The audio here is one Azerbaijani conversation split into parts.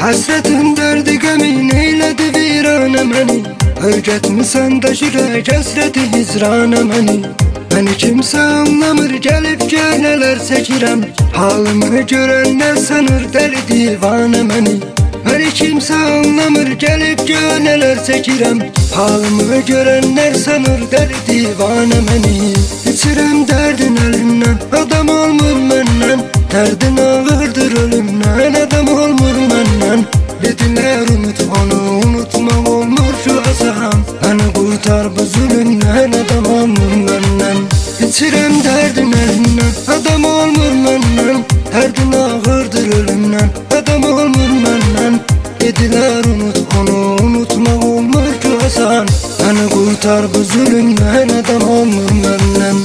Hasretin derdi gemin eyledi virane meni. Öğretmisən daşırək həsrəti hicrana məni. Məni kimsə anlamır, gəlib gönələr çəkirəm. Halımı görənlər sanır dəli divanə məni. Məni kimsə anlamır, gəlib gönələr çəkirəm. Halımı görənlər sanır dəli divanə məni. İçirəm dərdin əlimdən, adam olmur məndən. Dərdin ağırdır ölümdən, adam olmur məndən. Dedilər unut onu, unutmaq olmur şu asan. Bəni qurtar bu zulümdən, adam olmur məndən. İçirəm dərdin əlimdən, adam olmur məndən. Dərdin ağırdır ölümdən, adam olmur məndən. Dedilər unut onu, unutmaq olmur ki asan. Bəni qurtar bu zulümdən, adam olmur məndən.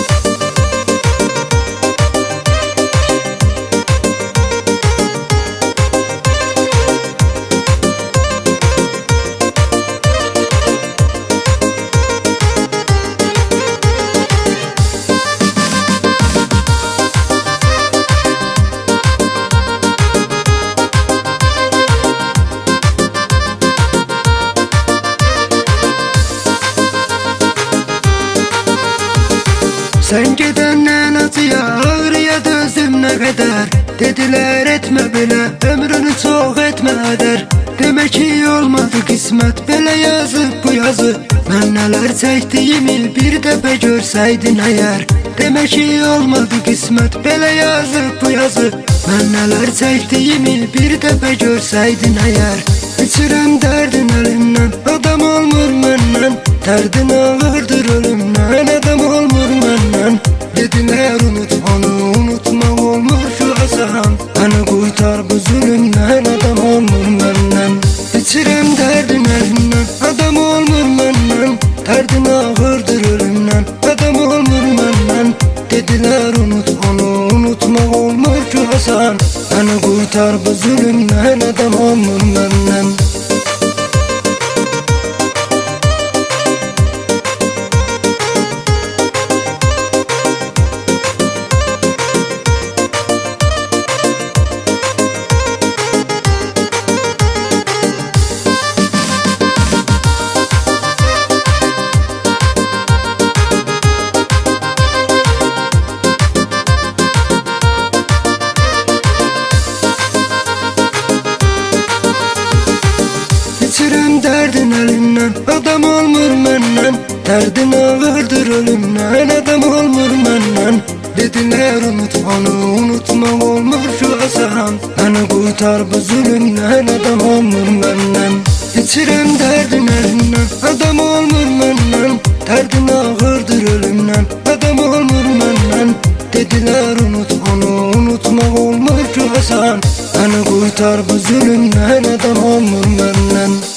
Sen gedəndən acıya, ağrıya dözdüm nə qədər. Dedilər etmə belə, ömrünü çox etmə ədər. Demək ki olmadı qismət, belə yazıb bu yazı. Mən nələr çəkdiyimi bir dəfə görsəydin əgər. Demək ki olmadı qismət, belə yazıb bu yazı. Mən nələr çəkdiyimi bir dəfə görsəydin əgər. İçirəm dərdin əlimdən, adam olmur məndən. Dərdin ağırdır ölümdən, adam olmur məndən. Dedilər unut onu, unutmaq olmur şu asan. Bəni qurtar bu zulümdən, adam olmur məndən. İçirəm dərdin əlimdən, adam olmur məndən. Dərdin ağırdır ölümdən, adam olmur məndən. Dedilər unut onu, unutmaq olmur ki asan. Bəni qurtar bu zulümdən, adam olmur məndən. İçirəm dərdin əlimdən, adam olmur məndən. Dərdin ağırdır ölümdən, adam olmur məndən. Dedilər unut onu, unutmaq olmur şu asan. Bəni qurtar bu zulümdən, adam olmur məndən. İçirəm dərdin əlimdən, adam olmur məndən. Dərdin ağırdır ölümdən, adam olmur məndən. Dedilər unut onu, unutmaq olmur ki asan. Bəni qurtar bu zulümdən, adam olmur məndən.